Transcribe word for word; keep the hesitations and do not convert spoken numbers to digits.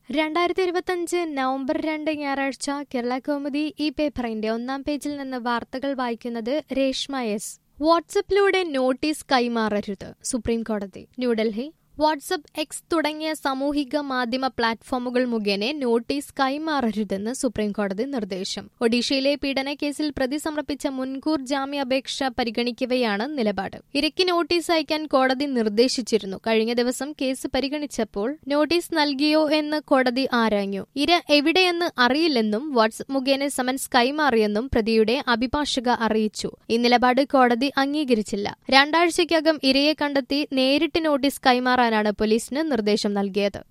രണ്ടായിരത്തി ഇരുപത്തിയഞ്ച് നവംബർ രണ്ട് ഞായറാഴ്ച കേരള കൗമുദി ഈ പേപ്പറിന്റെ ഒന്നാം പേജിൽ നിന്ന് വാർത്തകൾ വായിക്കുന്നത് രേഷ്മ എസ്. വാട്സപ്പിലൂടെ നോട്ടീസ് കൈമാറരുത് സുപ്രീം കോടതി. ന്യൂഡൽഹി. വാട്സപ്പ്, എക്സ് തുടങ്ങിയ സാമൂഹിക മാധ്യമ പ്ലാറ്റ്ഫോമുകൾ മുഖേന നോട്ടീസ് കൈമാറരുതെന്ന് സുപ്രീം കോടതി നിർദ്ദേശം. ഒഡീഷയിലെ പീഡനക്കേസിൽ പ്രതി സമർപ്പിച്ച മുൻകൂർ ജാമ്യാപേക്ഷ പരിഗണിക്കവെയാണ് നിലപാട്. ഇരയ്ക്ക് നോട്ടീസ് അയക്കാൻ കോടതി നിർദ്ദേശിച്ചിരുന്നു. കഴിഞ്ഞ ദിവസം കേസ് പരിഗണിച്ചപ്പോൾ നോട്ടീസ് നൽകിയോ എന്ന് കോടതി ആരാഞ്ഞു. ഇര എവിടെയെന്ന് അറിയില്ലെന്നും വാട്സപ്പ് മുഖേന സമൻസ് കൈമാറിയെന്നും പ്രതിയുടെ അഭിഭാഷക അറിയിച്ചു. ഈ നിലപാട് കോടതി അംഗീകരിച്ചില്ല. രണ്ടാഴ്ചയ്ക്കകം ഇരയെ കണ്ടെത്തി നേരിട്ട് നോട്ടീസ് കൈമാറാൻ ാണ് പോലീസിന് നിർദ്ദേശം നൽകിയത്.